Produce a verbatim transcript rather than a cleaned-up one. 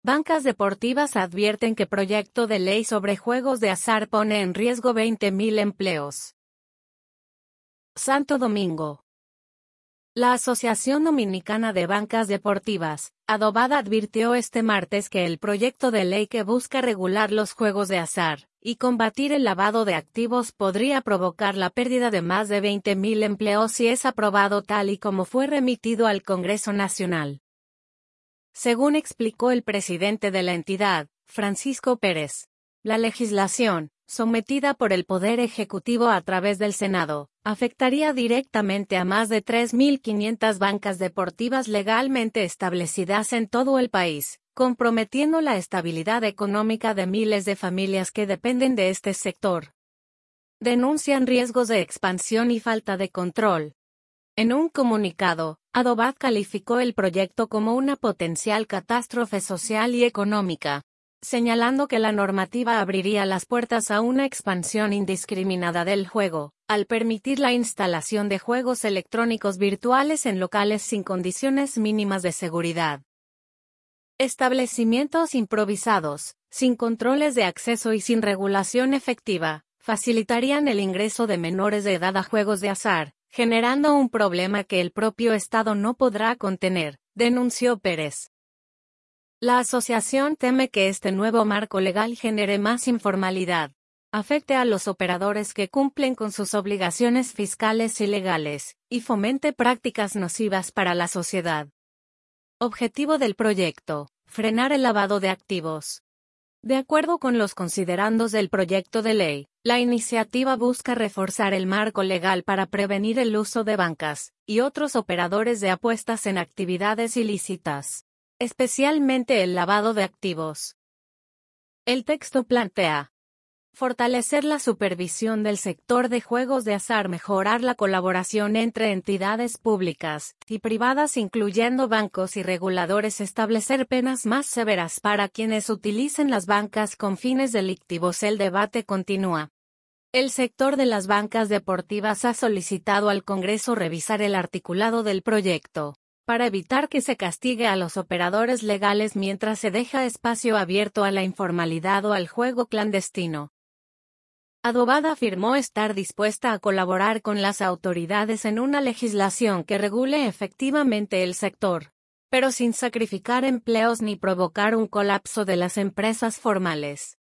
Bancas deportivas advierten que proyecto de ley sobre juegos de azar pone en riesgo veinte mil empleos. Santo Domingo. La Asociación Dominicana de Bancas Deportivas, Adobada, advirtió este martes que el proyecto de ley que busca regular los juegos de azar y combatir el lavado de activos podría provocar la pérdida de más de veinte mil empleos si es aprobado tal y como fue remitido al Congreso Nacional. Según explicó el presidente de la entidad, Francisco Pérez, la legislación, sometida por el Poder Ejecutivo a través del Senado, afectaría directamente a más de tres mil quinientas bancas deportivas legalmente establecidas en todo el país, comprometiendo la estabilidad económica de miles de familias que dependen de este sector. Denuncian riesgos de expansión y falta de control. En un comunicado, Adobad calificó el proyecto como una potencial catástrofe social y económica, señalando que la normativa abriría las puertas a una expansión indiscriminada del juego, al permitir la instalación de juegos electrónicos virtuales en locales sin condiciones mínimas de seguridad. Establecimientos improvisados, sin controles de acceso y sin regulación efectiva, facilitarían el ingreso de menores de edad a juegos de azar, generando un problema que el propio Estado no podrá contener, denunció Pérez. La asociación teme que este nuevo marco legal genere más informalidad, afecte a los operadores que cumplen con sus obligaciones fiscales y legales, y fomente prácticas nocivas para la sociedad. Objetivo del proyecto: frenar el lavado de activos. De acuerdo con los considerandos del proyecto de ley, la iniciativa busca reforzar el marco legal para prevenir el uso de bancas y otros operadores de apuestas en actividades ilícitas, especialmente el lavado de activos. El texto plantea fortalecer la supervisión del sector de juegos de azar, mejorar la colaboración entre entidades públicas y privadas incluyendo bancos y reguladores, establecer penas más severas para quienes utilicen las bancas con fines delictivos. El debate continúa. El sector de las bancas deportivas ha solicitado al Congreso revisar el articulado del proyecto, para evitar que se castigue a los operadores legales mientras se deja espacio abierto a la informalidad o al juego clandestino. Adobada afirmó estar dispuesta a colaborar con las autoridades en una legislación que regule efectivamente el sector, pero sin sacrificar empleos ni provocar un colapso de las empresas formales.